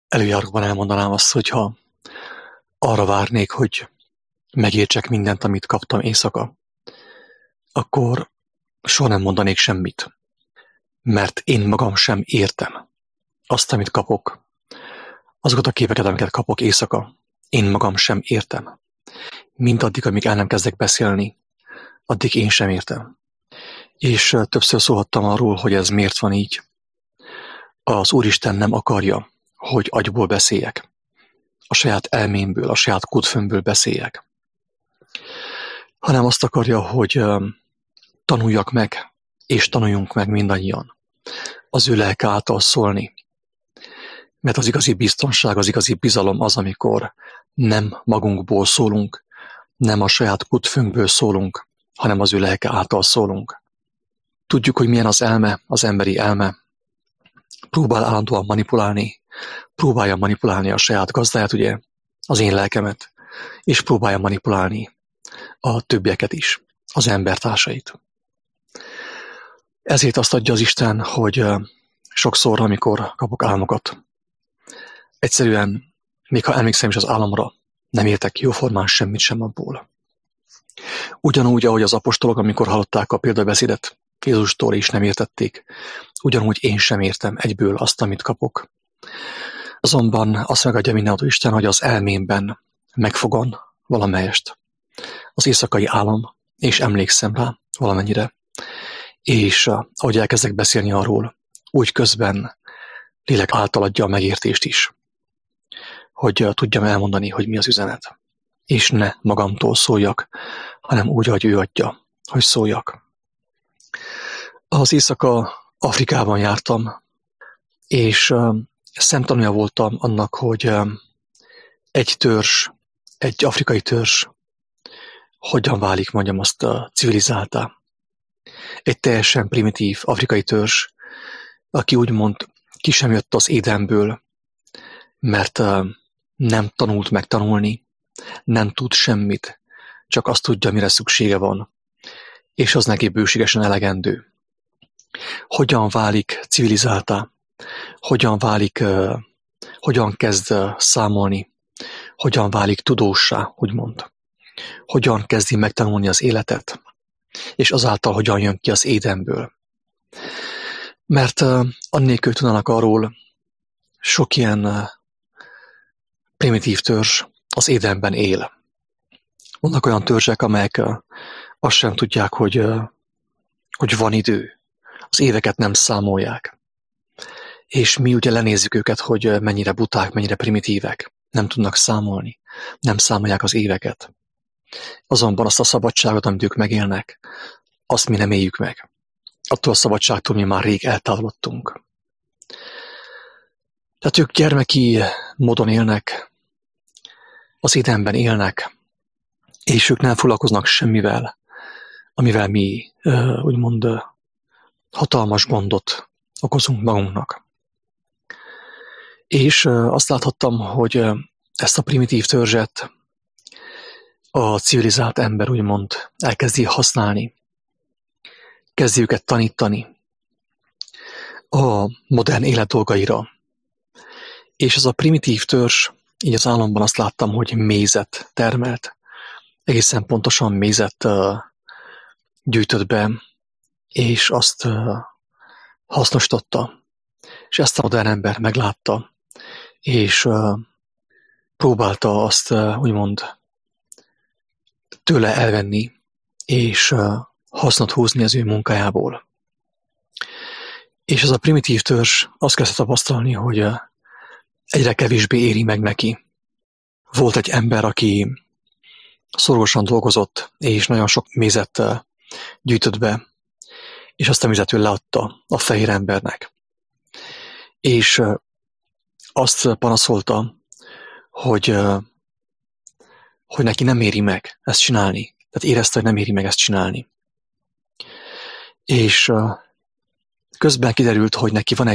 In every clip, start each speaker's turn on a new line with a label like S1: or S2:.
S1: Előjáróban elmondanám azt, hogyha arra várnék, hogy megértsek mindent, amit kaptam éjszaka, akkor soha nem mondanék semmit, mert én magam sem értem azt, amit kapok. Azokat a képeket, amiket kapok éjszaka, én magam sem értem. Mindaddig, amíg el nem kezdek beszélni, addig én sem értem. És többször szólhattam arról, hogy ez miért van így. Az Úristen nem akarja, hogy agyból beszéljek. A saját elmémből, a saját kódfőmből beszéljek. Hanem azt akarja, hogy tanuljak meg, és tanuljunk meg mindannyian. Az ő lelke által szólni. Mert az igazi biztonság, az igazi bizalom az, amikor nem magunkból szólunk, nem a saját kódfőnkből szólunk, hanem az ő lelke által szólunk. Tudjuk, hogy milyen az elme, az emberi elme. Próbál állandóan manipulálni, próbálja manipulálni a saját gazdáját, ugye, az én lelkemet, és próbálja manipulálni a többieket is, az embertársait. Ezért azt adja az Isten, hogy sokszor, amikor kapok álmokat, egyszerűen, még ha emlékszem is az álomra, nem értek jóformán semmit sem abból. Ugyanúgy, ahogy az apostolok, amikor hallották a példabeszédet Jézustól is nem értették, ugyanúgy én sem értem egyből azt, amit kapok. Azonban azt megadja mindenható Isten, hogy az elmémben megfogom valamelyest az éjszakai álom, és emlékszem rá valamennyire. És ahogy elkezdek beszélni arról, úgy közben lélek által adja a megértést is, hogy tudjam elmondani, hogy mi az üzenet. És ne magamtól szóljak, hanem úgy, ahogy ő adja, hogy szóljak. Az éjszaka Afrikában jártam, és szemtanúja voltam annak, hogy egy törzs, egy afrikai törzs hogyan válik, mondjam azt, civilizáltá. Egy teljesen primitív afrikai törzs, aki úgymond ki sem jött az Édenből, mert nem tanult megtanulni, nem tud semmit, csak azt tudja, mire szüksége van, és az neki bőségesen elegendő. Hogyan válik civilizáltá, hogyan kezd számolni, hogyan válik tudóssá, úgymond. Hogyan kezdi megtanulni az életet, és azáltal hogyan jön ki az Édenből. Mert annélkül tudnának arról, sok ilyen primitív törzs az Édenben él. Vannak olyan törzsek, amelyek azt sem tudják, hogy van idő. Az éveket nem számolják. És mi ugye lenézzük őket, hogy mennyire buták, mennyire primitívek. Nem tudnak számolni. Nem számolják az éveket. Azonban azt a szabadságot, amit ők megélnek, azt mi nem éljük meg. Attól a szabadságtól mi már rég eltávolodtunk. Tehát ők gyermeki módon élnek, az Édenben élnek, és ők nem foglalkoznak semmivel, amivel mi úgymond hatalmas gondot okozunk magunknak. És azt láthattam, hogy ezt a primitív törzset a civilizált ember úgymond elkezdi használni, kezdi őket tanítani a modern élet dolgaira. És ez a primitív törzs, így az álomban azt láttam, hogy mézet termelt. Egészen pontosan mézet gyűjtött be, és azt hasznosította. És ezt a modern ember meglátta, és próbálta azt úgymond tőle elvenni, és hasznot húzni az ő munkájából. És ez a primitív törzs azt kezdte tapasztalni, hogy egyre kevésbé éri meg neki. Volt egy ember, aki szorosan dolgozott, és nagyon sok mézet gyűjtött be, és azt a mézet ő leadta a fehér embernek. És azt panaszolta, hogy neki nem éri meg ezt csinálni. Tehát érezte, hogy nem éri meg ezt csinálni. És közben kiderült, hogy neki van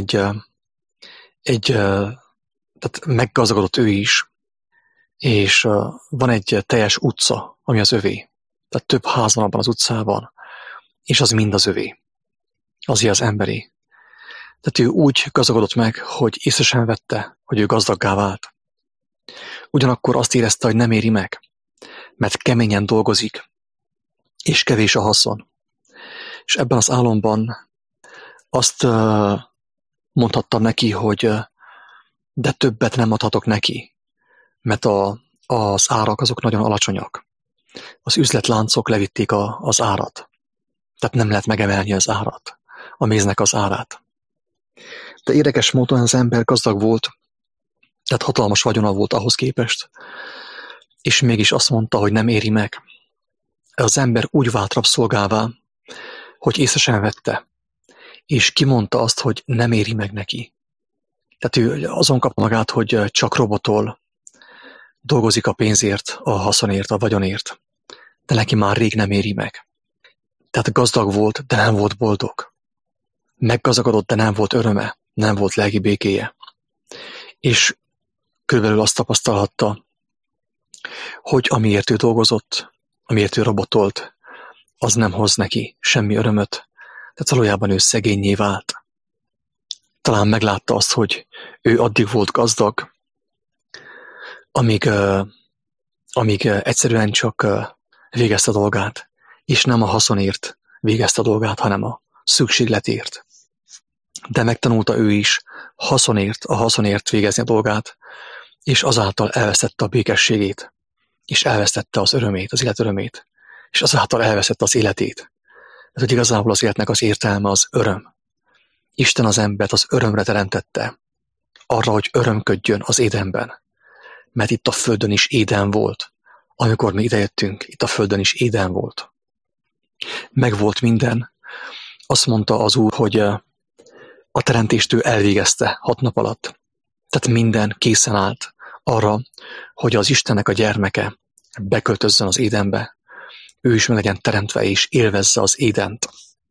S1: tehát meggazdagodott ő is, és van egy teljes utca, ami az övé. Tehát több ház van abban az utcában, és az mind az övé. Azért az emberi. Tehát ő úgy gazdagodott meg, hogy észre sem vette, hogy ő gazdaggá vált. Ugyanakkor azt érezte, hogy nem éri meg, mert keményen dolgozik, és kevés a haszon. És ebben az álomban azt mondhattam neki, hogy de többet nem adhatok neki, mert az árak azok nagyon alacsonyak. Az üzletláncok levitték az árat. Tehát nem lehet megemelni az árat, a méznek az árát. De érdekes módon az ember gazdag volt, tehát hatalmas vagyona volt ahhoz képest, és mégis azt mondta, hogy nem éri meg. Az ember úgy vált rabszolgává, hogy észre sem vette, és kimondta azt, hogy nem éri meg neki. Tehát ő azon kapta magát, hogy csak robotol, dolgozik a pénzért, a haszonért, a vagyonért, de neki már rég nem éri meg. Tehát gazdag volt, de nem volt boldog. Meggazdagodott, de nem volt öröme, nem volt lelki békéje. És körülbelül azt tapasztalhatta, hogy amiért ő dolgozott, amiért ő robotolt, az nem hoz neki semmi örömöt. Tehát valójában ő szegénnyé vált. Talán meglátta azt, hogy ő addig volt gazdag, amíg egyszerűen csak végezte a dolgát, és nem a haszonért végezte a dolgát, hanem a szükségletért. De megtanulta ő is a haszonért végezni a dolgát, és azáltal elvesztette a békességét, és elvesztette az örömét, az élet örömét, és azáltal elvesztette az életét. Tehát, hogy igazából az életnek az értelme az öröm. Isten az embert az örömre teremtette, arra, hogy örömködjön az Édenben. Mert itt a földön is Éden volt. Amikor mi idejöttünk, itt a földön is Éden volt. Megvolt minden. Azt mondta az Úr, hogy a teremtést ő elvégezte 6 nap alatt. Tehát minden készen állt arra, hogy az Istennek a gyermeke beköltözzön az Édenbe. Ő is meg legyen teremtve és élvezze az Édent.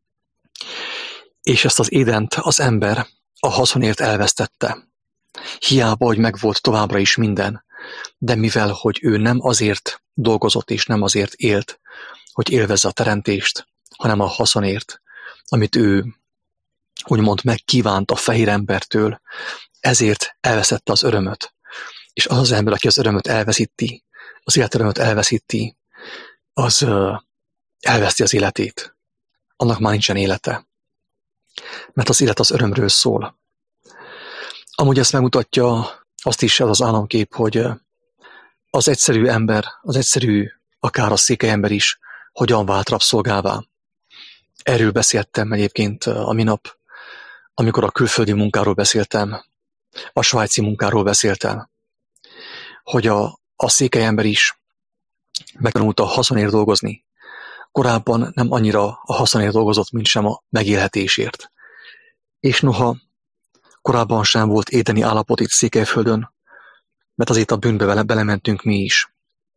S1: És ezt az Édent az ember a haszonért elvesztette. Hiába, hogy megvolt továbbra is minden, de mivel, hogy ő nem azért dolgozott és nem azért élt, hogy élvezze a teremtést, hanem a haszonért, amit ő úgymond megkívánt a fehér embertől, ezért elveszette az örömöt. És az az ember, aki az örömöt elveszíti, az életörömöt elveszíti, az elveszti az életét. Annak már nincsen élete. Mert az élet az örömről szól. Amúgy ezt megmutatja azt is ez az álomkép, hogy az egyszerű ember, az egyszerű, akár a székely ember is, hogyan vált rabszolgává. Erről beszéltem egyébként a minap, amikor a külföldi munkáról beszéltem, a svájci munkáról beszéltem, hogy a székely ember is megtanulta a haszonért dolgozni. Korábban nem annyira a haszonért dolgozott, mint sem a megélhetésért. És noha korábban sem volt édeni állapot itt Székelyföldön, mert azért a bűnbe belementünk mi is.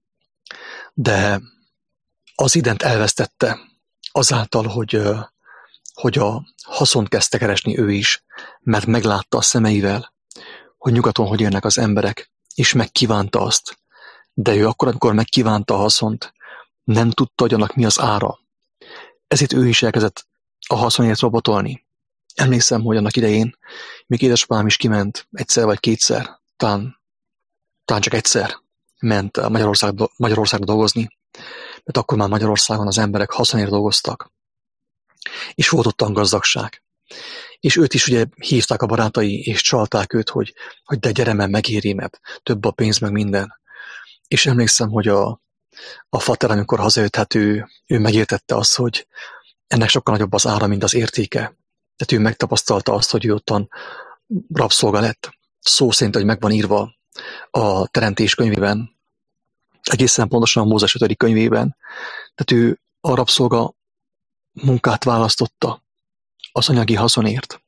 S1: De az Édent elvesztette azáltal, hogy a haszont kezdte keresni ő is, mert meglátta a szemeivel, hogy nyugaton hogy élnek az emberek, és megkívánta azt. De ő akkor, amikor megkívánta a haszont, nem tudta, hogy annak mi az ára. Ezért ő is elkezdett a haszonért robotolni. Emlékszem, hogy annak idején még édesapám is kiment egyszer vagy kétszer, talán csak egyszer ment Magyarországra dolgozni, mert akkor már Magyarországon az emberek haszonért dolgoztak. És volt ottan gazdagság. És őt is ugye hívták a barátai, és csalták őt, hogy de gyere, mert megéri, mert több a pénz, meg minden. És emlékszem, hogy a fater, amikor hazajött, hát ő megértette azt, hogy ennek sokkal nagyobb az ára, mint az értéke. Tehát ő megtapasztalta azt, hogy ő ottan rabszolga lett. Szó szerint, hogy meg van írva a Teremtés könyvében, egészen pontosan a Mózes 5. könyvében. Tehát ő a rabszolga munkát választotta az anyagi haszonért.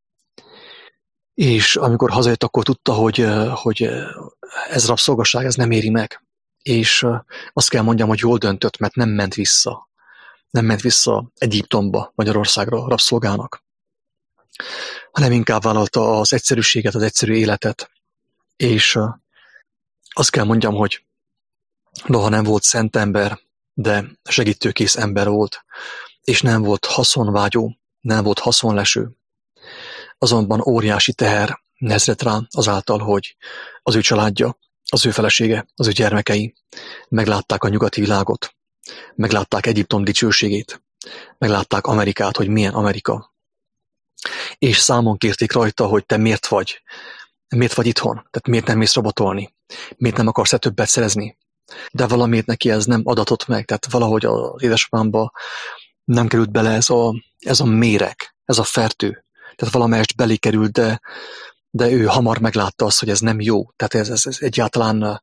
S1: És amikor hazajött, akkor tudta, hogy ez rabszolgaság, ez nem éri meg. És azt kell mondjam, hogy jól döntött, mert nem ment vissza. Nem ment vissza Egyiptomba, Magyarországra rabszolgának, hanem inkább vállalta az egyszerűséget, az egyszerű életet. És azt kell mondjam, hogy noha nem volt szent ember, de segítőkész ember volt, és nem volt haszonvágyó, nem volt haszonleső. azonban óriási teher nehezedett rá azáltal, hogy az ő családja, az ő felesége, az ő gyermekei meglátták a nyugati világot, meglátták Egyiptom dicsőségét, meglátták Amerikát, hogy milyen Amerika. És számon kérték rajta, hogy te miért vagy itthon, tehát miért nem mész rabatolni, miért nem akarsz többet szerezni. De valamiért neki ez nem adatott meg, tehát valahogy az édesapámba nem került bele ez a méreg, ez a fertő. Tehát valamelyest belé került, de ő hamar meglátta azt, hogy ez nem jó. Tehát ez egyáltalán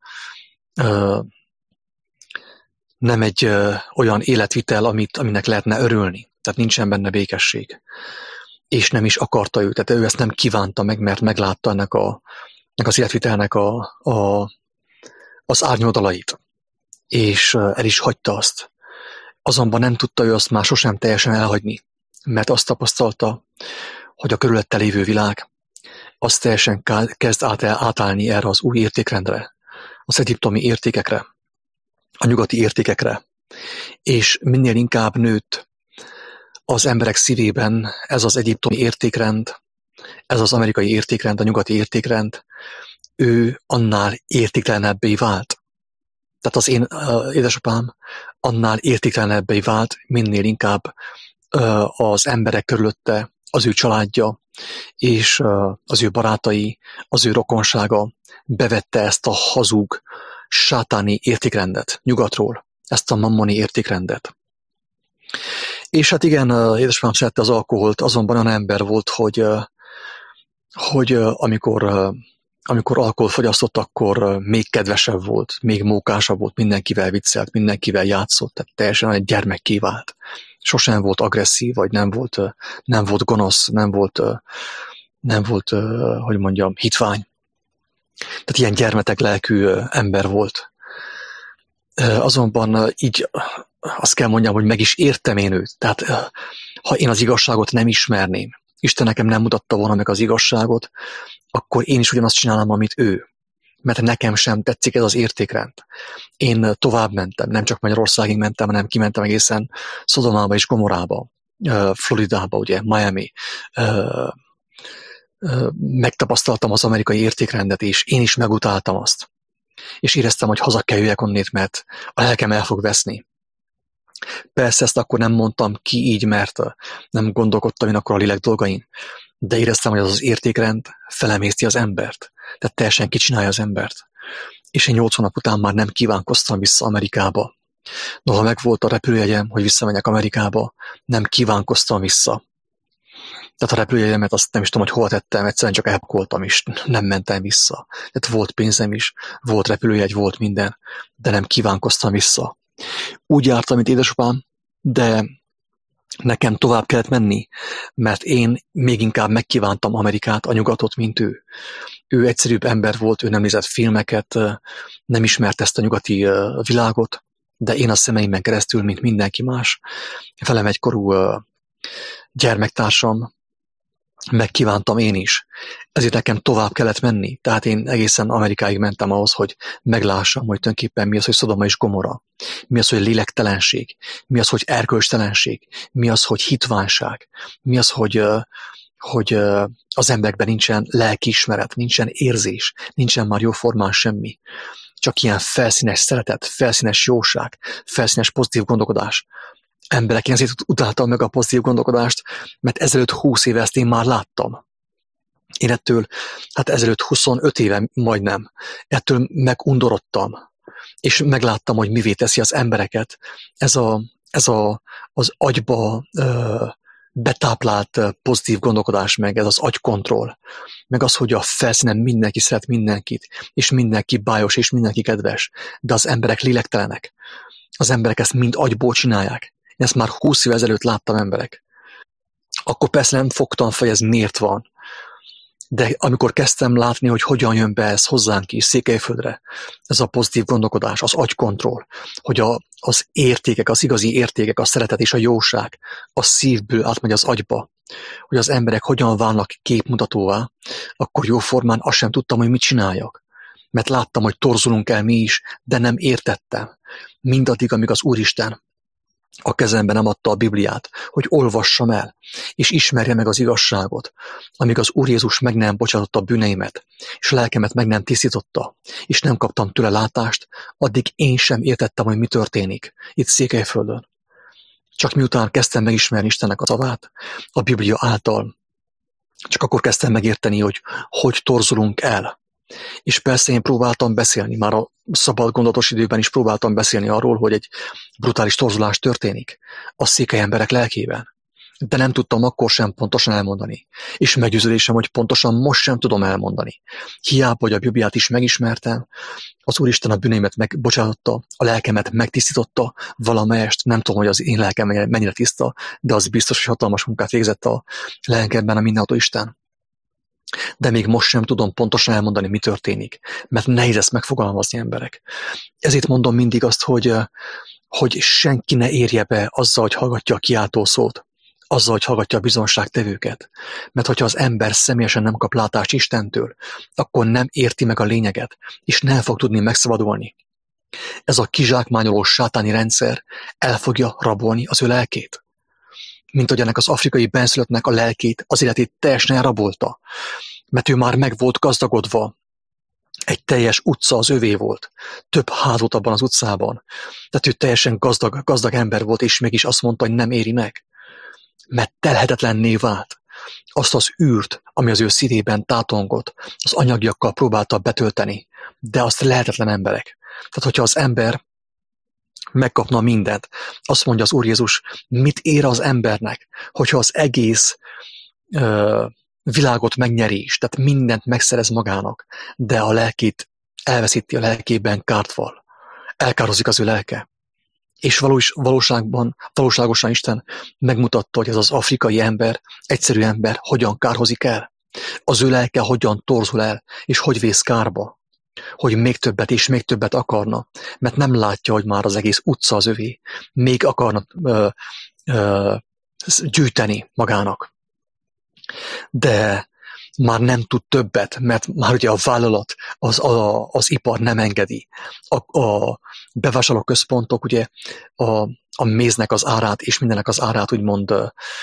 S1: nem egy olyan életvitel, aminek lehetne örülni. Tehát nincsen benne békesség. És nem is akarta ő. Tehát ő ezt nem kívánta meg, mert meglátta ennek az életvitelnek az árnyoldalait. És el is hagyta azt. Azonban nem tudta ő azt már sosem teljesen elhagyni, mert azt tapasztalta, hogy a körülötte lévő világ az teljesen kezd átállni erre az új értékrendre, az egyiptomi értékekre, a nyugati értékekre, és minél inkább nőtt az emberek szívében ez az egyiptomi értékrend, ez az amerikai értékrend, a nyugati értékrend, ő annál értéktelenebbé vált. Tehát az én édesapám annál értéktelenebbé vált, minél inkább az emberek körülötte, az ő családja és az ő barátai, az ő rokonsága bevette ezt a hazug, sátáni értékrendet nyugatról, ezt a mammoni értékrendet. És hát igen, édesapám szerette az alkoholt, azonban olyan ember volt, hogy amikor alkoholt fogyasztott, akkor még kedvesebb volt, még mókásabb volt, mindenkivel viccelt, mindenkivel játszott, tehát teljesen egy gyermekké vált. Sosem volt agresszív, vagy nem volt gonosz, nem volt, hogy mondjam, hitvány. Tehát ilyen gyermetek lelkű ember volt. Azonban így azt kell mondjam, hogy meg is értem én őt. Tehát ha én az igazságot nem ismerném, Isten nekem nem mutatta volna meg az igazságot, akkor én is ugyanazt csinálom, amit ő. Mert nekem sem tetszik ez az értékrend. Én tovább mentem, nem csak Magyarországig mentem, hanem kimentem egészen Szodomába és Gomorába, Floridába, ugye, Miami. Megtapasztaltam az amerikai értékrendet, és én is megutáltam azt. És éreztem, hogy haza kell jöjjek onnét, mert a lelkem el fog veszni. Persze ezt akkor nem mondtam ki így, mert nem gondolkodtam én akkor a lélek dolgain, de éreztem, hogy az az értékrend felemészti az embert, tehát teljesen kicsinálja az embert. És én 8 hónap után már nem kívánkoztam vissza Amerikába. Noha megvolt a repülőjegyem, hogy visszamenjek Amerikába, nem kívánkoztam vissza. Tehát a repülőjegyemet azt nem is tudom, hogy hova tettem, egyszerűen csak elpakoltam is, nem mentem vissza. Tehát volt pénzem is, volt repülőjegy, volt minden, de nem kívánkoztam vissza. Úgy jártam, mint édesapám, de nekem tovább kellett menni, mert én még inkább megkívántam Amerikát, a nyugatot, mint ő. Ő egyszerűbb ember volt, ő nem nézett filmeket, nem ismert ezt a nyugati világot, de én a szemeimben keresztül, mint mindenki más, velem egykorú gyermektársam, megkívántam én is. Ezért nekem tovább kellett menni. Tehát én egészen Amerikáig mentem ahhoz, hogy meglássam, hogy tulajdonképpen mi az, hogy Szodoma és Gomorra. Mi az, hogy lélektelenség. Mi az, hogy erkölcstelenség. Mi az, hogy hitványság. Mi az, hogy az emberekben nincsen lelkiismeret, nincsen érzés, nincsen már jóformán semmi. Csak ilyen felszínes szeretet, felszínes jóság, felszínes pozitív gondolkodás. Emberek, én azért utáltam meg a pozitív gondolkodást, mert ezelőtt 20 éve ezt én már láttam. Én ezelőtt 25 éve majdnem, ettől megundorodtam, és megláttam, hogy mivé teszi az embereket. Az agyba betáplált pozitív gondolkodás, meg ez az agykontroll, meg az, hogy a felszínen mindenki szeret mindenkit, és mindenki bájos, és mindenki kedves, de az emberek lélektelenek. Az emberek ezt mind agyból csinálják. Én ezt már 20 év ezelőtt láttam emberek. Akkor persze nem fogtam fel, hogy ez miért van. De amikor kezdtem látni, hogy hogyan jön be ez hozzánk is, Székelyföldre, ez a pozitív gondolkodás, az agykontroll, hogy az értékek, az igazi értékek, a szeretet és a jóság a szívből átmegy az agyba, hogy az emberek hogyan válnak képmutatóvá, akkor jóformán azt sem tudtam, hogy mit csináljak. Mert láttam, hogy torzulunk el mi is, de nem értettem. Mindaddig, amíg az Úristen a kezembe nem adta a Bibliát, hogy olvassam el, és ismerje meg az igazságot, amíg az Úr Jézus meg nem bocsátotta bűneimet, és lelkemet meg nem tisztította, és nem kaptam tőle látást, addig én sem értettem, hogy mi történik itt Székelyföldön. Csak miután kezdtem megismerni Istennek a szavát, a Biblia által, csak akkor kezdtem megérteni, hogy torzulunk el. És persze én próbáltam beszélni, már a szabad gondolatos időben is próbáltam beszélni arról, hogy egy brutális torzulás történik a székely emberek lelkében. De nem tudtam akkor sem pontosan elmondani. És meggyőződésem, hogy pontosan most sem tudom elmondani. Hiába, hogy a Bibliát is megismertem, az Úristen a bűneimet megbocsátotta, a lelkemet megtisztította, valamelyest, nem tudom, hogy az én lelkem mennyire tiszta, de az biztos, hogy hatalmas munkát végzett a lelkemben a mindenható Isten. De még most sem tudom pontosan elmondani, mi történik, mert nehéz ezt megfogalmazni, emberek. Ezért mondom mindig azt, hogy senki ne érje be azzal, hogy hallgatja a kiáltószót, azzal, hogy hallgatja a bizonságtevőket. Mert hogyha az ember személyesen nem kap látást Istentől, akkor nem érti meg a lényeget, és nem fog tudni megszabadulni. Ez a kizsákmányoló sátáni rendszer el fogja rabolni az ő lelkét. Mint hogy ennek az afrikai benszülöttnek a lelkét, az életét teljesen elrabolta. Mert ő már meg volt gazdagodva. Egy teljes utca az övé volt. Több ház volt abban az utcában. Tehát ő teljesen gazdag ember volt, és mégis azt mondta, hogy nem éri meg. Mert telhetetlenné vált. Azt az űrt, ami az ő szívében tátongott, az anyagiakkal próbálta betölteni. De azt lehetetlen, emberek. Tehát, hogyha az ember megkapna mindent, azt mondja az Úr Jézus, mit ér az embernek, hogyha az egész világot megnyeri is, tehát mindent megszerez magának, de a lelkét elveszíti, a lelkében kárt val. Elkározik az ő lelke. És valóságosan Isten megmutatta, hogy ez az afrikai ember, egyszerű ember hogyan kárhozik el. Az ő lelke hogyan torzul el, és hogy vész kárba. Hogy még többet és még többet akarna, mert nem látja, hogy már az egész utca az övé. Még akarna gyűjteni magának. De már nem tud többet, mert már ugye a vállalat, az ipar nem engedi. A bevásárlóközpontok ugye a méznek az árát és mindennek az árát úgymond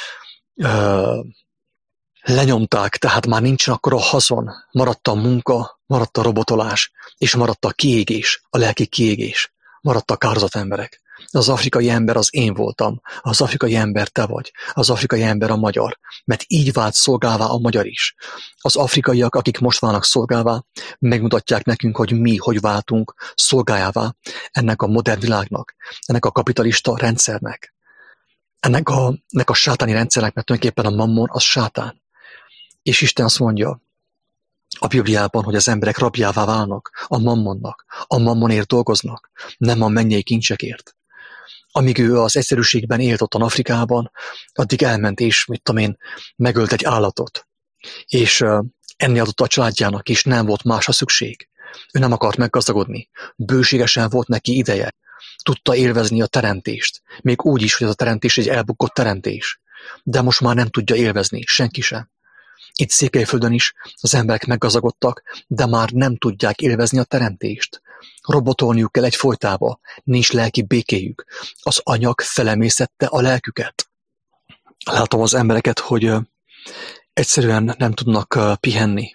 S1: lenyomták, tehát már nincsen akkor a haszon, maradt a munka, maradt a robotolás, és maradt a kiégés, a lelki kiégés, maradt a kározott emberek. Az afrikai ember az én voltam, az afrikai ember te vagy, az afrikai ember a magyar, mert így vált szolgálvá a magyar is. Az afrikaiak, akik most válnak szolgálvá, megmutatják nekünk, hogy mi, hogy váltunk szolgájává ennek a modern világnak, ennek a kapitalista rendszernek, ennek a sátáni rendszernek, mert tulajdonképpen a mammon az sátán. És Isten azt mondja a Bibliában, hogy az emberek rabjává válnak a mammonnak, a mammonért dolgoznak, nem a mennyei kincsekért. Amíg ő az egyszerűségben élt ottan Afrikában, addig elment és, megölt egy állatot. És enni adott a családjának, és nem volt másra szükség. Ő nem akart meggazdagodni. Bőségesen volt neki ideje. Tudta élvezni a teremtést. Még úgy is, hogy ez a teremtés egy elbukott teremtés. De most már nem tudja élvezni, senki sem. Itt Székelyföldön is az emberek meggazdagodtak, de már nem tudják élvezni a teremtést. Robotolniuk kell egyfolytába, nincs lelki békéjük. Az anyag felemészette a lelküket. Látom az embereket, hogy egyszerűen nem tudnak pihenni.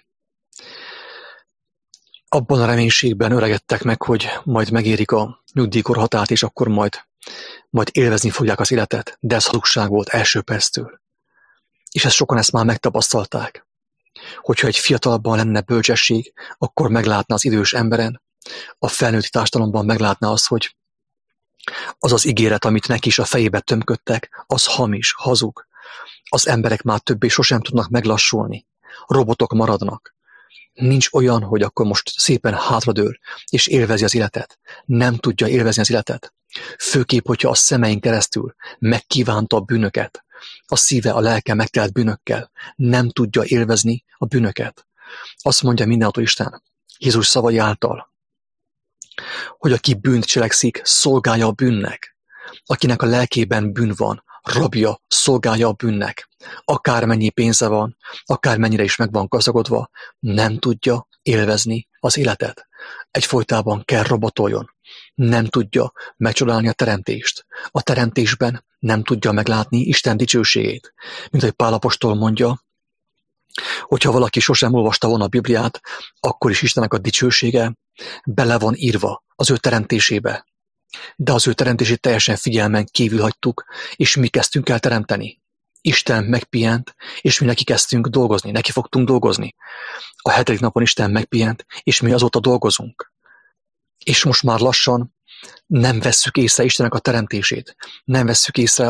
S1: Abban a reménységben öregedtek meg, hogy majd megérik a nyugdíjkorhatárt, és akkor majd élvezni fogják az életet, de ez hazugság volt első perctől. És sokan ezt már megtapasztalták. Hogyha egy fiatalabban lenne bölcsesség, akkor meglátná az idős emberen, a felnőtti társadalomban meglátná azt, hogy az az ígéret, amit neki is a fejébe tömködtek, az hamis, hazug. Az emberek már többé sosem tudnak meglassulni. Robotok maradnak. Nincs olyan, hogy akkor most szépen hátradől, és élvezi az életet. Nem tudja élvezni az életet. Főképp, hogyha a szemein keresztül megkívánta a bűnöket. A szíve, a lelke megtelt bűnökkel. Nem tudja élvezni a bűnöket. Azt mondja mindenható Isten, Jézus szavai által, hogy aki bűnt cselekszik, szolgálja a bűnnek. Akinek a lelkében bűn van, rabja, szolgálja a bűnnek. Akármennyi pénze van, akármennyire is meg van gazdagodva, nem tudja élvezni az életet. Egyfolytában kell robotoljon. Nem tudja megcsodálni a teremtést. A teremtésben nem tudja meglátni Isten dicsőségét. Mint ahogy Pál apostol mondja, hogyha valaki sosem olvasta volna a Bibliát, akkor is Istennek a dicsősége bele van írva az ő teremtésébe. De az ő teremtését teljesen figyelmen kívül hagytuk, és mi kezdtünk el teremteni. Isten megpihent, és mi neki kezdtünk dolgozni, neki fogtunk dolgozni. A 7. napon Isten megpihent, és mi azóta dolgozunk. És most már lassan nem vesszük észre Istennek a teremtését, nem vesszük észre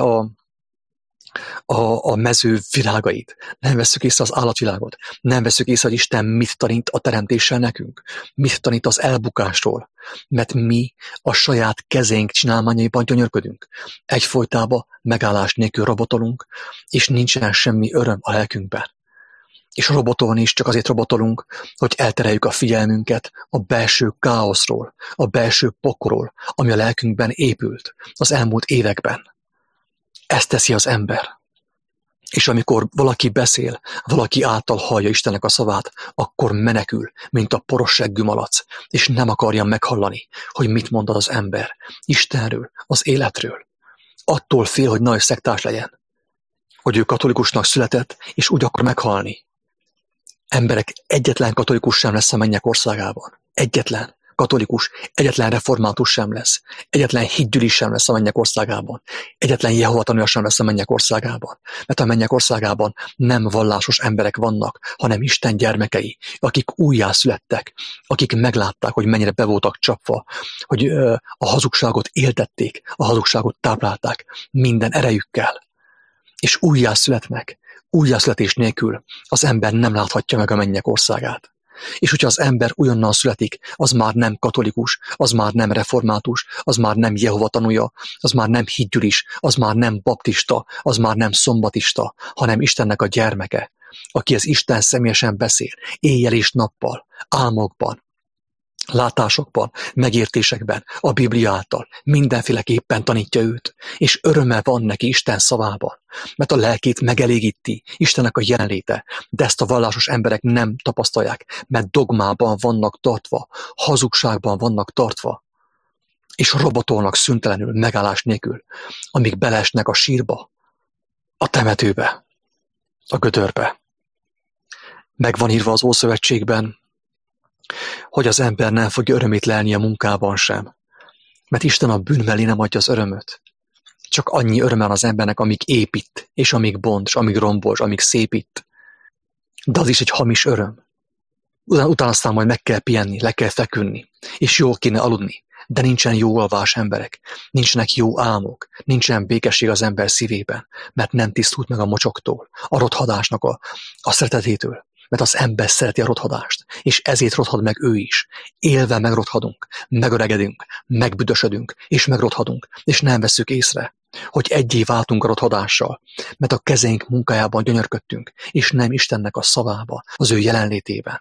S1: a mező világait, nem vesszük észre az állatvilágot, nem vesszük észre, hogy Isten mit tanít a teremtéssel nekünk, mit tanít az elbukásról, mert mi a saját kezénk csinálmányaiban gyönyörködünk. Egyfolytában megállás nélkül robotolunk, és nincsen semmi öröm a lelkünkben. És robotolni is csak azért robotolunk, hogy eltereljük a figyelmünket a belső káoszról, a belső pokorról, ami a lelkünkben épült az elmúlt években. Ezt teszi az ember. És amikor valaki beszél, valaki által hallja Istennek a szavát, akkor menekül, mint a porosseggű malac, és nem akarja meghallani, hogy mit mond az ember Istenről, az életről. Attól fél, hogy nagy szektás legyen, hogy ő katolikusnak született, és úgy akar meghalni. Emberek, egyetlen katolikus sem lesz a mennyek országában. Egyetlen katolikus, egyetlen református sem lesz. Egyetlen hitgyűlés sem lesz a mennyek országában. Egyetlen Jehova tanúja sem lesz a mennyek országában. Mert a mennyek országában nem vallásos emberek vannak, hanem Isten gyermekei, akik újjászülettek, akik meglátták, hogy mennyire be voltak csapva, hogy a hazugságot éltették, a hazugságot táplálták minden erejükkel. És újjászületnek. Újjászületés nélkül az ember nem láthatja meg a mennyek országát. És hogyha az ember újonnan születik, az már nem katolikus, az már nem református, az már nem Jehova tanúja, az már nem hitgyűlés, az már nem baptista, az már nem szombatista, hanem Istennek a gyermeke, aki az Isten személyesen beszél, éjjel és nappal, álmokban, látásokban, megértésekben, a Biblia által mindenféleképpen tanítja őt, és öröme van neki Isten szavában, mert a lelkét megelégíti Istennek a jelenléte, de ezt a vallásos emberek nem tapasztalják, mert dogmában vannak tartva, hazugságban vannak tartva, és robotolnak szüntelenül, megállás nélkül, amíg beleesnek a sírba, a temetőbe, a gödörbe. Meg van írva az Ószövetségben, hogy az ember nem fogja örömét lelni a munkában sem. Mert Isten a bűn mellé nem adja az örömöt. Csak annyi öröm az embernek, amíg épít, és amíg bont, és amíg rombol, és amíg szépít. De az is egy hamis öröm. Utána aztán majd meg kell pihenni, le kell feküdni, és jól kéne aludni. De nincsen jó alvás emberek, nincsenek jó álmok, nincsen békesség az ember szívében, mert nem tisztult meg a mocsoktól, a rothadásnak a szeretetétől. Mert az ember szereti a rothadást, és ezért rothad meg ő is. Élve megrothadunk, megöregedünk, megbüdösödünk, és megrothadunk, és nem vesszük észre, hogy egyé váltunk a rothadással, mert a kezeink munkájában gyönyörködtünk, és nem Istennek a szavába, az ő jelenlétében.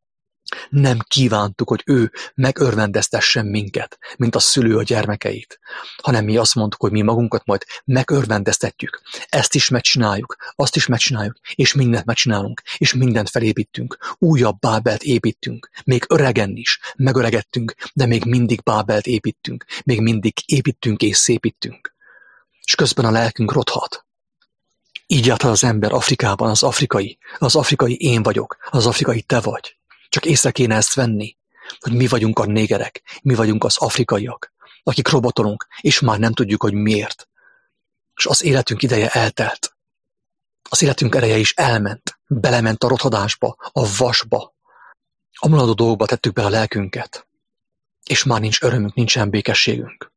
S1: Nem kívántuk, hogy ő megörvendeztessen minket, mint a szülő a gyermekeit, hanem mi azt mondtuk, hogy mi magunkat majd megörvendeztetjük. Ezt is megcsináljuk, azt is megcsináljuk, és mindent megcsinálunk, és mindent felépítünk. Újabb Bábelt építünk, még öregen is, megöregedtünk, de még mindig Bábelt építünk, még mindig építünk és szépítünk. És közben a lelkünk rothad. Így járhat az ember Afrikában, az afrikai én vagyok, az afrikai te vagy. Csak észre kéne ezt venni, hogy mi vagyunk a négerek, mi vagyunk az afrikaiak, akik robotolunk, és már nem tudjuk, hogy miért. És az életünk ideje eltelt. Az életünk ereje is elment, belement a rothadásba, a vasba. A muladó dolgokba tettük be a lelkünket, és már nincs örömünk, nincsen békességünk.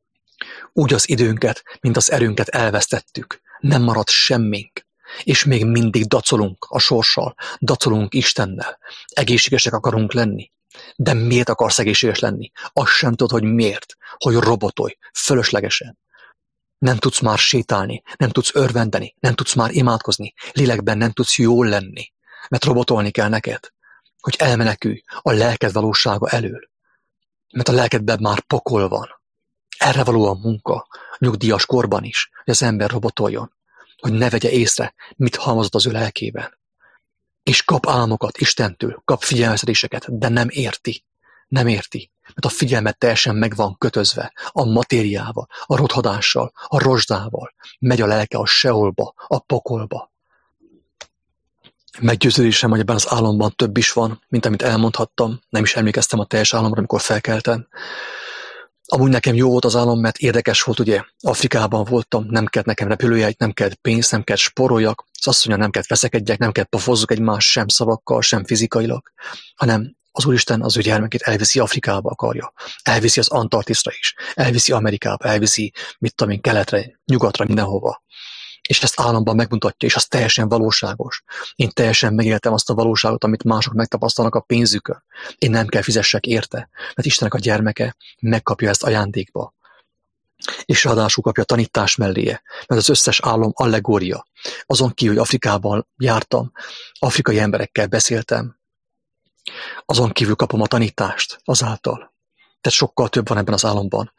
S1: Úgy az időnket, mint az erőnket elvesztettük, nem maradt semmink. És még mindig dacolunk a sorssal, dacolunk Istennel. Egészségesek akarunk lenni. De miért akarsz egészséges lenni? Azt sem tudod, hogy miért. Hogy robotolj, fölöslegesen. Nem tudsz már sétálni, nem tudsz örvendeni, nem tudsz már imádkozni, lélekben nem tudsz jól lenni. Mert robotolni kell neked, hogy elmenekülj a lelked valósága elől. Mert a lelkedben már pokol van. Erre való a munka, nyugdíjas korban is, hogy az ember robotoljon. Hogy ne vegye észre, mit halmozott az ő lelkében. És kap álmokat Istentől, kap figyelmeztetéseket, de nem érti. Nem érti, mert a figyelmet teljesen meg van kötözve a matériával, a rothadással, a rozsdával. Megy a lelke a seolba, a pokolba. Meggyőződésem, hogy ebben az álomban több is van, mint amit elmondhattam. Nem is emlékeztem a teljes álomra, amikor felkeltem. Amúgy nekem jó volt az álom, mert érdekes volt, ugye, Afrikában voltam, nem kellett nekem repülőjegy, nem kellett pénz, nem kellett sporoljak, az asszonya nem kellett veszekedjek, nem kellett pofozzuk egymást sem szavakkal, sem fizikailag, hanem az Úristen az ő gyermekét elviszi Afrikába akarja, elviszi az Antarktiszra is, elviszi Amerikába, elviszi, mit tudom én, keletre, nyugatra, mindenhova. És ezt államban megmutatja, és az teljesen valóságos. Én teljesen megéltem azt a valóságot, amit mások megtapasztalnak a pénzükön. Én nem kell fizessek érte, mert Istennek a gyermeke megkapja ezt ajándékba. És ráadásul kapja tanítás melléje, mert az összes álom allegória. Azon kívül, hogy Afrikában jártam, afrikai emberekkel beszéltem, azon kívül kapom a tanítást azáltal. Tehát sokkal több van ebben az álomban,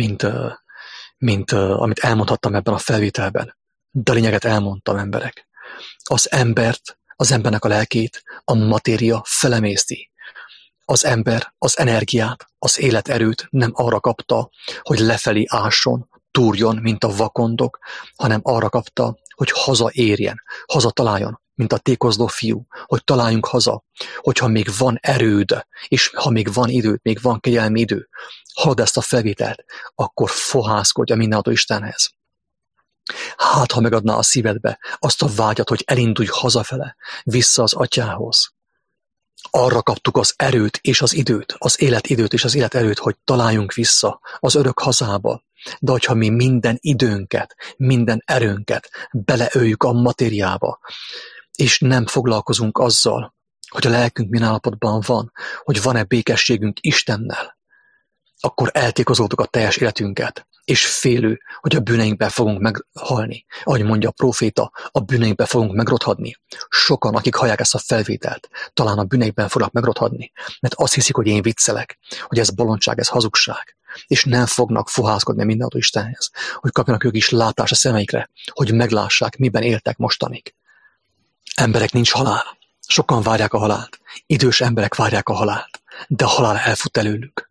S1: mint amit elmondhattam ebben a felvételben. De a lényeget elmondtam, emberek. Az embert, az embernek a lelkét a matéria felemészti. Az ember az energiát, az életerőt nem arra kapta, hogy lefelé ásson, túrjon, mint a vakondok, hanem arra kapta, hogy hazaérjen, hazataláljon, mint a tékozló fiú, hogy találjunk haza, hogyha még van erőd, és ha még van időd, még van kegyelmi idő, halld ezt a felvételt, akkor fohászkodj a mindenható Istenhez. Hát, ha megadná a szívedbe azt a vágyat, hogy elindulj hazafele, vissza az atyához. Arra kaptuk az erőt és az időt, az életidőt és az életerőt, hogy találjunk vissza az örök hazába. De hogyha mi minden időnket, minden erőnket beleöljük a matériába, és nem foglalkozunk azzal, hogy a lelkünk milyen állapotban van, hogy van-e békességünk Istennel, akkor eltékozoltuk a teljes életünket, és félő, hogy a bűneinkben fogunk meghalni. Ahogy mondja a próféta, a bűneinkben fogunk megrothadni. Sokan, akik hallják ezt a felvételt, talán a bűneikben fognak megrothadni, mert azt hiszik, hogy én viccelek, hogy ez bolondság, ez hazugság, és nem fognak fohászkodni a mindenható Istenhez, hogy kapjanak ők is látást a szemeikre, hogy meglássák, miben éltek mostanig. Emberek, nincs halál. Sokan várják a halált. Idős emberek várják a halált, de a halál elfut előlük.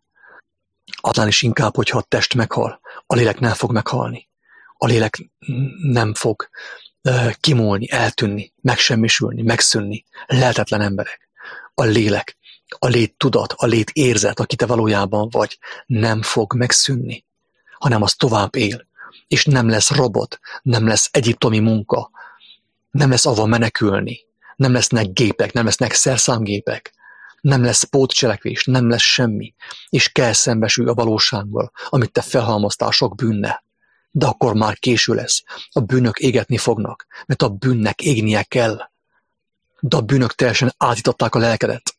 S1: Annál is inkább, hogyha a test meghal, a lélek nem fog meghalni. A lélek nem fog kimúlni, eltűnni, megsemmisülni, megszűnni. Lehetetlen emberek. A lélek, a léttudat, a létérzet, aki te valójában vagy, nem fog megszűnni, hanem az tovább él. És nem lesz robot, nem lesz egyiptomi munka, nem lesz ahova menekülni, nem lesznek gépek, nem lesznek szerszámgépek, nem lesz pótcselekvés, nem lesz semmi, és kell szembesülj a valósággal, amit te felhalmoztál sok bűnnel. De akkor már késő lesz. A bűnök égetni fognak, mert a bűnnek égnie kell. De a bűnök teljesen átították a lelkedet,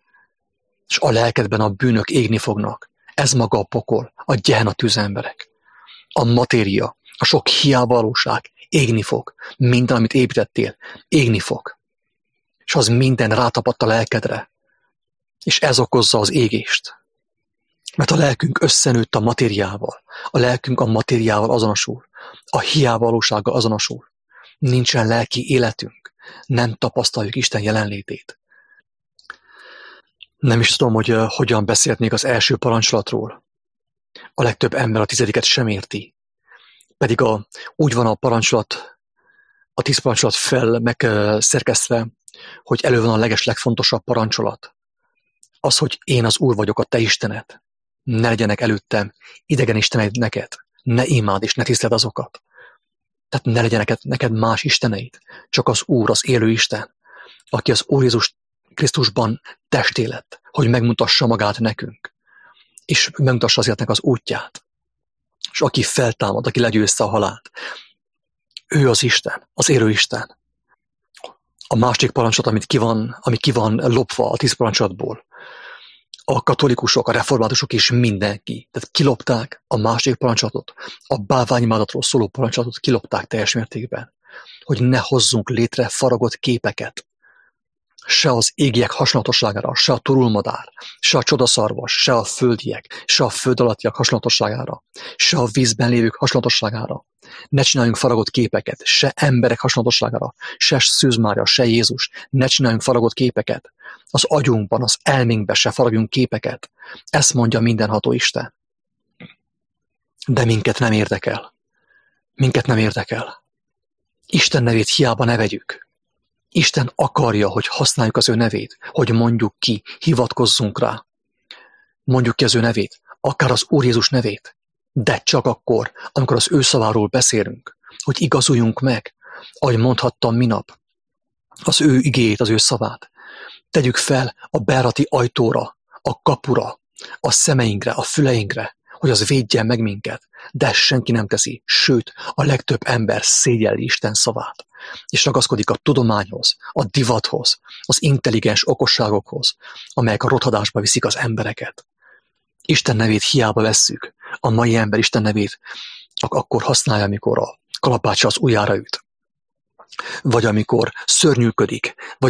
S1: és a lelkedben a bűnök égni fognak. Ez maga a pokol, a gyehena tűz, emberek. A matéria, a sok hiávalóság égni fog. Minden, amit építettél, égni fog. És az minden rátapadt a lelkedre. És ez okozza az égést. Mert a lelkünk összenőtt a matériával. A lelkünk a matériával azonosul. A hiávalósággal azonosul. Nincsen lelki életünk. Nem tapasztaljuk Isten jelenlétét. Nem is tudom, hogy hogyan beszélhetnék az első parancsolatról. A legtöbb ember a 10. sem érti. Pedig úgy van a parancsolat, a 10 parancsolat fel megszerkesztve, hogy elő van a legfontosabb parancsolat. Az, hogy én az Úr vagyok, a te Istened. Ne legyenek előttem idegen isteneid neked. Ne imád és ne tiszteld azokat. Tehát ne legyenek neked más isteneid. Csak az Úr, az élő Isten, aki az Úr Jézus Krisztusban testé lett, hogy megmutassa magát nekünk. És megmutassa az életnek az útját. És aki feltámad, aki legyőzte a halált. Ő az Isten, az élő Isten. A másik parancsolat, ami ki van lopva a 10 parancsolatból, a katolikusok, a reformátusok és mindenki. Tehát kilopták a másik parancsolatot, a bálványimádatról szóló parancsolatot kilopták teljes mértékben. Hogy ne hozzunk létre faragott képeket. Se az égiek hasonlatosságára, se a turulmadár, se a csodaszarvas, se a földiek, se a föld alattiak hasonlatosságára, se a vízben lévők hasonlatosságára. Ne csináljunk faragott képeket, se emberek hasonlatosságára, se Szűz Mária, se Jézus. Ne csináljunk faragott képeket, az agyunkban, az elménkben se faragjunk képeket. Ezt mondja mindenható Isten. De minket nem érdekel. Minket nem érdekel. Isten nevét hiába ne vegyük. Isten akarja, hogy használjuk az ő nevét, hogy mondjuk ki, hivatkozzunk rá. Mondjuk ki az ő nevét, akár az Úr Jézus nevét, de csak akkor, amikor az ő szaváról beszélünk, hogy igazuljunk meg, ahogy mondhattam minap, az ő igéjét, az ő szavát. Tegyük fel a bejárati ajtóra, a kapura, a szemeinkre, a füleinkre, hogy az védjen meg minket, de senki nem teszi, sőt, a legtöbb ember szégyelli Isten szavát, és ragaszkodik a tudományhoz, a divathoz, az intelligens okosságokhoz, amelyek a rothadásba viszik az embereket. Isten nevét hiába vesszük, a mai ember Isten nevét csak akkor használja, amikor a kalapácsa az ujjára üt, vagy amikor szörnyűködik, vagy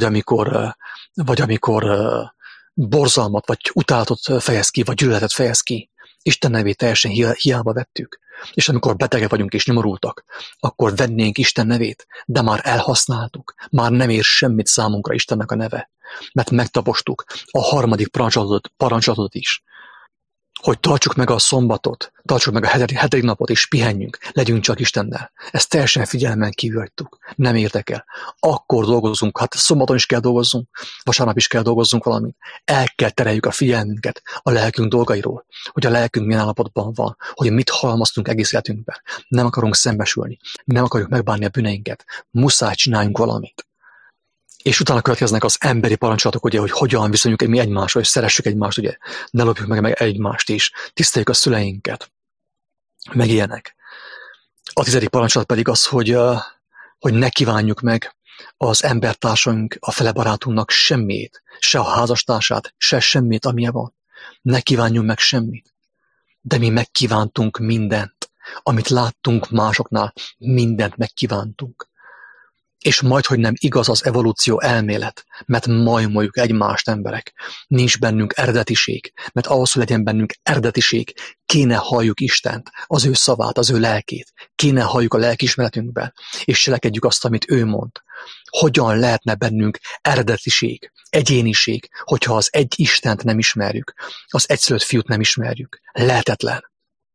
S1: amikor borzalmat, vagy utálatot fejez ki, vagy gyűlöletet fejez ki. Isten nevét teljesen hiába vettük. És amikor betegek vagyunk és nyomorultak, akkor vennénk Isten nevét, de már elhasználtuk. Már nem ér semmit számunkra Istennek a neve. Mert megtapostuk a harmadik parancsolatot is. Hogy tartsuk meg a szombatot, tartsuk meg a hetedik napot, és pihenjünk, legyünk csak Istennel. Ezt teljesen figyelmen kívül hagytuk. Nem érdekel. Akkor dolgozzunk, hát szombaton is kell dolgozzunk, vasárnap is kell dolgozzunk valamit. El kell tereljük a figyelmünket a lelkünk dolgairól, hogy a lelkünk milyen állapotban van, hogy mit halmaztunk egész életünkben. Nem akarunk szembesülni, nem akarjuk megbánni a bűneinket. Muszáj csináljunk valamit. És utána következnek az emberi parancsolatok, ugye, hogy hogyan viszonyulunk mi egymáshoz, hogy szeressük egymást, ugye, ne lopjuk meg egymást is, tiszteljük a szüleinket, meg ilyenek. A 10. parancsolat pedig az, hogy ne kívánjuk meg az embertársunk, a fele barátunknak semmit, se a házastársát, se semmit, amilyen van. Ne kívánjunk meg semmit. De mi megkívántunk mindent, amit láttunk másoknál, mindent megkívántunk. És majdhogy nem igaz az evolúció elmélet, mert majmoljuk egymást emberek. Nincs bennünk eredetiség, mert ahhoz, hogy legyen bennünk eredetiség, kéne halljuk Istent, az ő szavát, az ő lelkét. Kéne halljuk a lelkiismeretünkben, és cselekedjük azt, amit ő mond. Hogyan lehetne bennünk eredetiség, egyéniség, hogyha az egy Istent nem ismerjük, az egyszülött fiút nem ismerjük? Lehetetlen.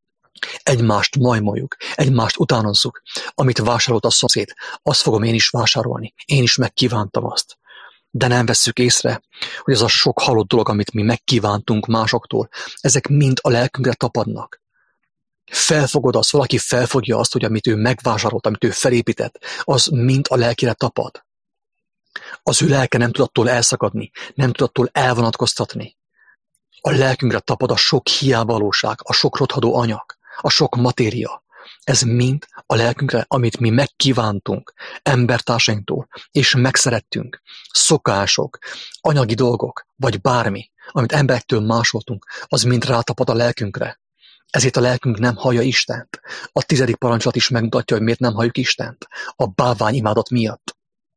S1: Egymást majmoljuk, egymást utánozzuk. Amit vásárolt a szomszéd, azt fogom én is vásárolni. Én is megkívántam azt. De nem vesszük észre, hogy ez a sok halott dolog, amit mi megkívántunk másoktól, ezek mind a lelkünkre tapadnak. Felfogod azt, valaki felfogja azt, hogy amit ő megvásárolt, amit ő felépített, az mind a lelkére tapad. Az ő lelke nem tud attól elszakadni, nem tud attól elvonatkoztatni. A lelkünkre tapad a sok hiányvalóság, a sok rothadó anyag, a sok matéria. Ez mind a lelkünkre, amit mi megkívántunk embertársainktól, és megszerettünk. Szokások, anyagi dolgok, vagy bármi, amit emberektől másoltunk, az mind rátapad a lelkünkre. Ezért a lelkünk nem hallja Istent. A 10. parancsolat is megmutatja, hogy miért nem halljuk Istent. A bálványimádat miatt.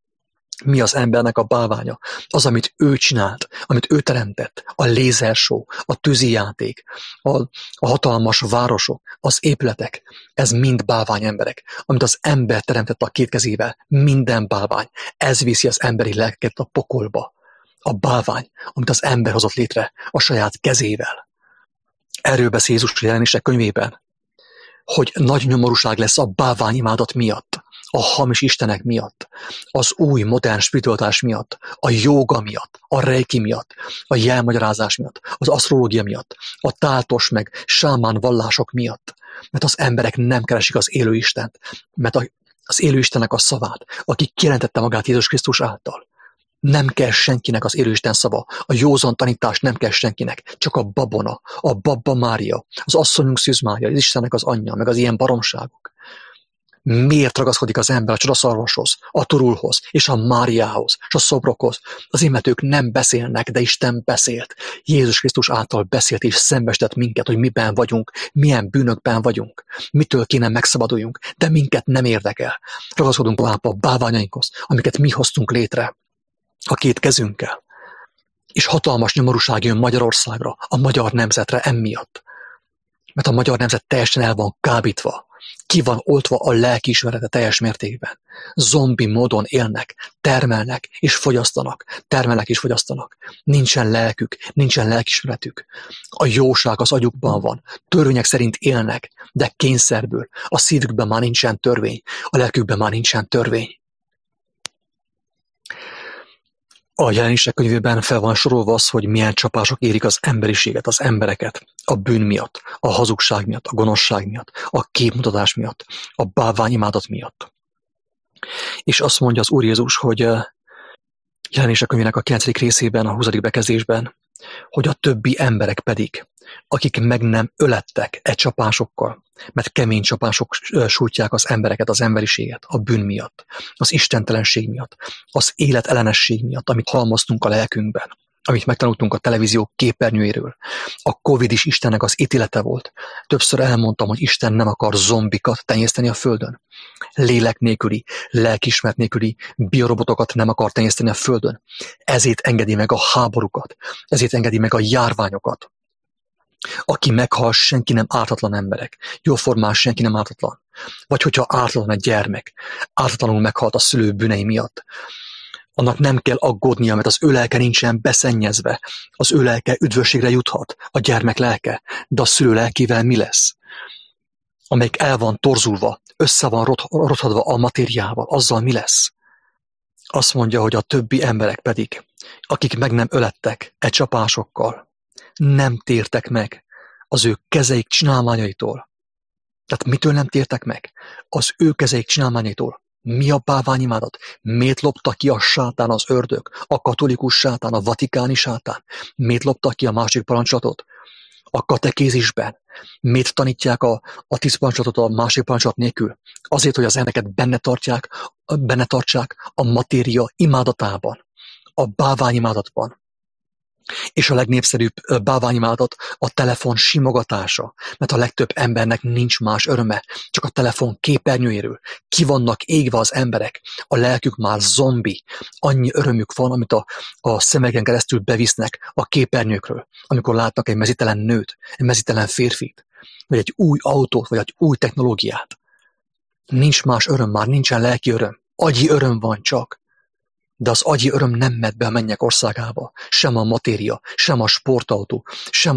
S1: Mi az embernek a bálványa? Az, amit ő csinált, amit ő teremtett, a lézershow, a tűzijáték, a hatalmas városok, az épületek, ez mind bálvány emberek. Amit az ember teremtett a két kezével, minden bálvány, ez viszi az emberi lelket a pokolba. A bálvány, amit az ember hozott létre a saját kezével. Erről beszél Jézus Jelenések könyvében, hogy nagy nyomorúság lesz a bálványimádat miatt, a hamis istenek miatt, az új, modern spiritualitás miatt, a jóga miatt, a reiki miatt, a jelmagyarázás miatt, az asztrológia miatt, a táltos meg sámán vallások miatt, mert az emberek nem keresik az élő Istent, mert az élő Istennek a szavát, aki kijelentette magát Jézus Krisztus által. Nem kell senkinek az élő Isten szava, a józan tanítás nem kell senkinek, csak a babona, a Babba Mária, az asszonyunk Szűz Mária, az Istennek az anyja, meg az ilyen baromságok. Miért ragaszkodik az ember a csodaszarvashoz, a turulhoz, és a Máriához, és a szobrokhoz? Azért, mert ők nem beszélnek, de Isten beszélt. Jézus Krisztus által beszélt és szembesített minket, hogy miben vagyunk, milyen bűnökben vagyunk, mitől kéne megszabaduljunk, de minket nem érdekel. Ragaszkodunk tovább a bálványainkhoz, amiket mi hoztunk létre a két kezünkkel. És hatalmas nyomorúság jön Magyarországra, a magyar nemzetre emiatt. Mert a magyar nemzet teljesen el van kábítva. Ki van oltva a lelkiismerete teljes mértékben. Zombi módon élnek, termelnek és fogyasztanak. Nincsen lelkük, nincsen lelkiismeretük. A jóság az agyukban van. Törvények szerint élnek, de kényszerből. A szívükben már nincsen törvény, a lelkükben már nincsen törvény. A Jelenések könyvében fel van sorolva az, hogy milyen csapások érik az emberiséget, az embereket. A bűn miatt, a hazugság miatt, a gonoszság miatt, a képmutatás miatt, a bálványimádat miatt. És azt mondja az Úr Jézus, hogy Jelenések könyvének a 9. részében, a 20. bekezdésben, hogy a többi emberek pedig, akik meg nem ölettek csapásokkal, mert kemény csapások sújtják az embereket, az emberiséget, a bűn miatt, az istentelenség miatt, az életellenesség miatt, amit halmoztunk a lelkünkben, amit megtanultunk a televízió képernyőjéről. A Covid is Istennek az ítélete volt. Többször elmondtam, hogy Isten nem akar zombikat tenyészteni a földön. Lélek nélküli, lelkiismeret nélküli biorobotokat nem akar tenyészteni a földön. Ezért engedi meg a háborúkat, ezért engedi meg a járványokat. Aki meghal, senki nem ártatlan emberek. Jóformán senki nem ártatlan. Vagy hogyha ártatlan egy gyermek, ártatlanul meghalt a szülő bűnei miatt, annak nem kell aggódnia, mert az ő lelke nincsen beszennyezve. Az ő lelke üdvösségre juthat, a gyermek lelke, de a szülő lelkével mi lesz? Amelyik el van torzulva, össze van rothadva a matériával, azzal mi lesz? Azt mondja, hogy a többi emberek pedig, akik meg nem ölettek csapásokkal, nem tértek meg az ő kezeik csinálmányaitól. Tehát mitől nem tértek meg? Az ő kezeik csinálmányaitól. Mi a bálványimádat? Miért lopta ki a sátán, az ördög, a katolikus sátán, a vatikáni sátán? Miért lopta ki a másik parancsolatot? A katekézisben. Miért tanítják a 10 parancsolatot a másik parancsolat nélkül? Azért, hogy az embereket benne tartsák a matéria imádatában, a bálványimádatban. És a legnépszerűbb bálványimádat a telefon simogatása, mert a legtöbb embernek nincs más öröme, csak a telefon képernyőjéről. Ki vannak égve az emberek, a lelkük már zombi, annyi örömük van, amit a szemeken keresztül bevisznek a képernyőkről, amikor látnak egy mezítelen nőt, egy mezítelen férfit, vagy egy új autót, vagy egy új technológiát. Nincs más öröm, már nincsen lelki öröm, agyi öröm van csak. De az agyi öröm nem megy be a mennyek országába. Sem a matéria, sem a sportautó, sem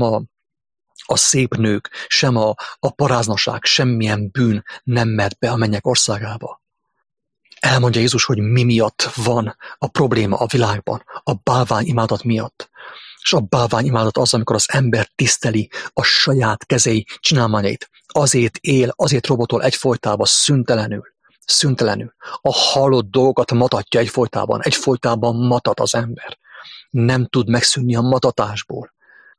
S1: a szép nők, sem a paráznaság, semmilyen bűn nem megy be a mennyek országába. Elmondja Jézus, hogy mi miatt van a probléma a világban, a bálványimádat miatt. És a bálványimádat az, amikor az ember tiszteli a saját kezei csinálmányait. Azért él, azért robotol egyfolytában szüntelenül. A halott dolgokat matatja egyfolytában matat az ember. Nem tud megszűnni a matatásból.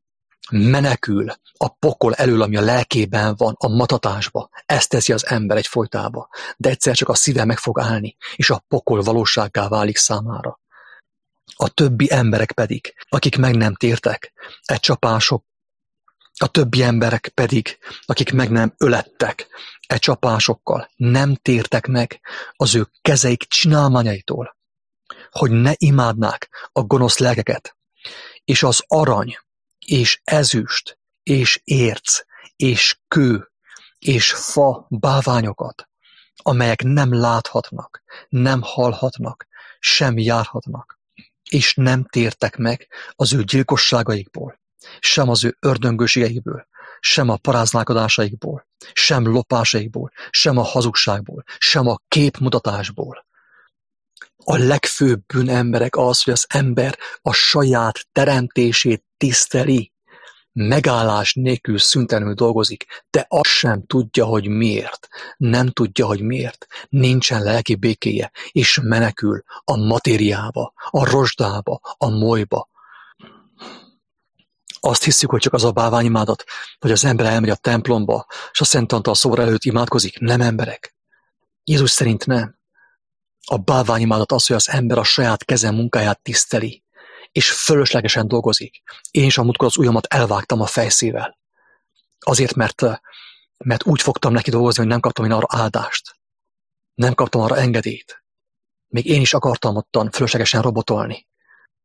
S1: Menekül a pokol elől, ami a lelkében van, a matatásba. Ezt teszi az ember egyfolytában. De egyszer csak a szíve meg fog állni, és a pokol valósággá válik számára. A többi emberek pedig, akik meg nem tértek csapások, a többi emberek pedig, akik meg nem ölettek csapásokkal, nem tértek meg az ő kezeik csinálmányaitól, hogy ne imádnák a gonosz lelkeket, és az arany, és ezüst, és érc, és kő, és fa bálványokat, amelyek nem láthatnak, nem hallhatnak, sem járhatnak, és nem tértek meg az ő gyilkosságaikból, sem az ő ördöngőségeikből, sem a paráználkodásaikból, sem lopásaikból, sem a hazugságból, sem a képmutatásból. A legfőbb bűnemberek az, hogy az ember a saját teremtését tiszteli, megállás nélkül szüntelenül dolgozik, de azt sem tudja, hogy miért. Nem tudja, hogy miért. Nincsen lelki békéje, és menekül a matériába, a rozsdába, a molyba. Azt hiszük, hogy csak az a bálványimádat, hogy az ember elmegy a templomba, és a Szent Antal szobor előtt imádkozik. Nem emberek. Jézus szerint nem. A bálványimádat az, hogy az ember a saját keze munkáját tiszteli, és fölöslegesen dolgozik. Én is a múltkor az ujjamat elvágtam a fejszével. Azért, mert úgy fogtam neki dolgozni, hogy nem kaptam én arra áldást. Nem kaptam arra engedélyt. Még én is akartam ottan fölöslegesen robotolni.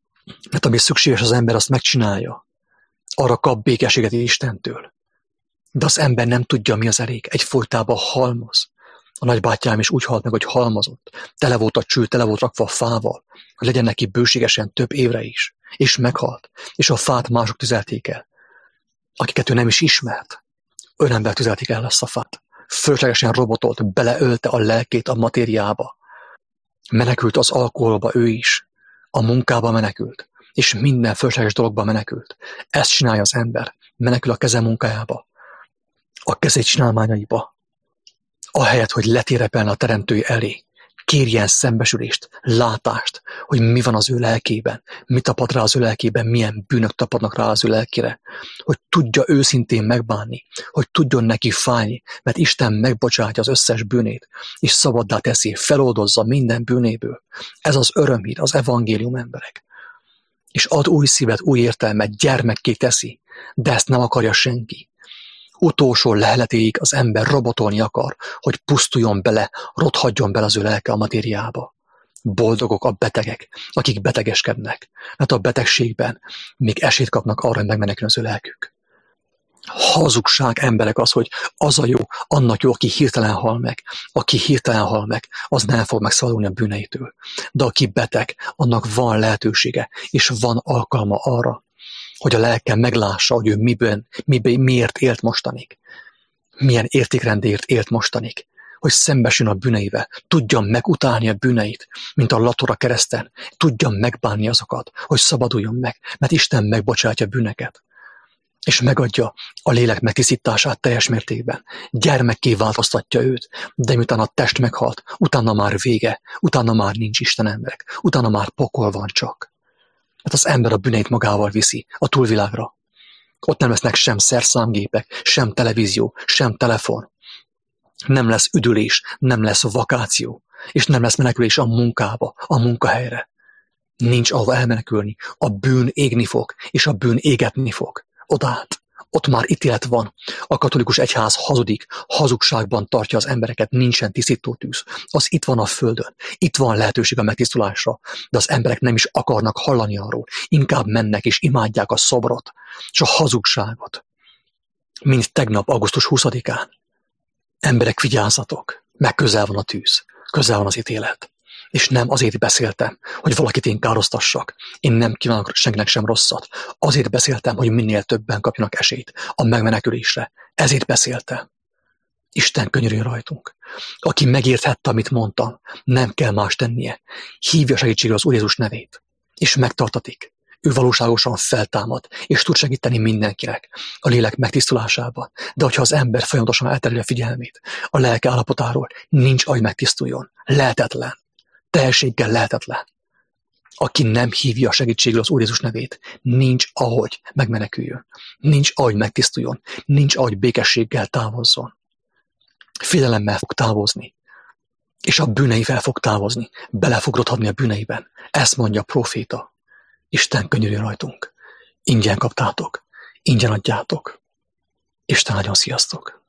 S1: Mert ami szükséges az ember, azt megcsinálja. Arra kap békességet Istentől. De az ember nem tudja, mi az elég. Egyfolytában halmoz. A nagybátyám is úgy halt meg, hogy halmozott. Tele volt a cső, tele volt rakva a fával, hogy legyen neki bőségesen több évre is. És meghalt. És a fát mások tüzelték el, akiket ő nem is ismert. Önember tüzelték el azt a fát. Fölöslegesen robotolt, beleölte a lelkét a matériába. Menekült az alkoholba ő is. A munkába menekült. És minden fölösleges dologba menekült. Ezt csinálja az ember. Menekül a keze munkájába. A kezét csinálmányaiba. Ahelyett, hogy letérepelne a teremtői elé. Kérjen szembesülést, látást, hogy mi van az ő lelkében, mi tapad rá az ő lelkében, milyen bűnök tapadnak rá az ő lelkére, hogy tudja őszintén megbánni, hogy tudjon neki fájni, mert Isten megbocsátja az összes bűnét, és szabaddá teszi, feloldozza minden bűnéből. Ez az örömhír, az evangélium, emberek. És ad új szívet, új értelmet, gyermekké teszi, de ezt nem akarja senki. Utolsó leheletéig az ember robotolni akar, hogy pusztuljon bele, rothadjon bele az ő lelke a matériába. Boldogok a betegek, akik betegeskednek, mert a betegségben még esélyt kapnak arra, hogy megmenekül az ő lelkük. Hazugság, emberek, az, hogy az a jó, annak jó, aki hirtelen hal meg. Aki hirtelen hal meg, az nem fog megszabadulni a bűneitől. De aki beteg, annak van lehetősége, és van alkalma arra, hogy a lelke meglássa, hogy ő miért élt mostanig. Milyen értékrendért élt mostanig. Hogy szembesüljön a bűneivel, tudjam megutálni a bűneit, mint a latora kereszten, tudjam megbánni azokat, hogy szabaduljon meg, mert Isten megbocsátja bűneket. És megadja a lélek megtisztítását teljes mértékben. Gyermekké változtatja őt, de miután a test meghalt, utána már vége, utána már nincs Isten, emberek, utána már pokol van csak. Hát az ember a bűneit magával viszi a túlvilágra. Ott nem lesznek sem szerszámgépek, sem televízió, sem telefon. Nem lesz üdülés, nem lesz vakáció, és nem lesz menekülés a munkába, a munkahelyre. Nincs ahova elmenekülni. A bűn égni fog, és a bűn égetni fog. Odát. Ott már ítélet van. A katolikus egyház hazudik, hazugságban tartja az embereket, nincsen tisztító tűz. Az itt van a földön, itt van lehetőség a megtisztulásra, de az emberek nem is akarnak hallani arról. Inkább mennek és imádják a szobrot, és a hazugságot. Mint tegnap, augusztus 20-án. Emberek, vigyázzatok, meg közel van a tűz, közel van az ítélet. És nem azért beszéltem, hogy valakit én károsztassak. Én nem kívánok senkinek sem rosszat. Azért beszéltem, hogy minél többen kapjanak esélyt a megmenekülésre. Ezért beszéltem. Isten könyörüljön rajtunk. Aki megérthette, amit mondtam, nem kell más tennie. Hívja segítségre az Úr Jézus nevét, és megtartatik. Ő valóságosan feltámad, és tud segíteni mindenkinek a lélek megtisztulásában. De hogyha az ember folyamatosan eltereli a figyelmét a lelke állapotáról, nincs ahogy megtisztuljon. Lehetetlen. Teljességgel lehetetlen. Aki nem hívja a segítségül az Úr Jézus nevét, nincs ahogy megmeneküljön. Nincs ahogy megtisztuljon. Nincs ahogy békességgel távozzon. Félelemmel fog távozni. És a bűneivel fog távozni. Bele fog rothadni a bűneiben. Ezt mondja a próféta. Isten könyörüljön rajtunk. Ingyen kaptátok. Ingyen adjátok. Isten áldjon, sziasztok!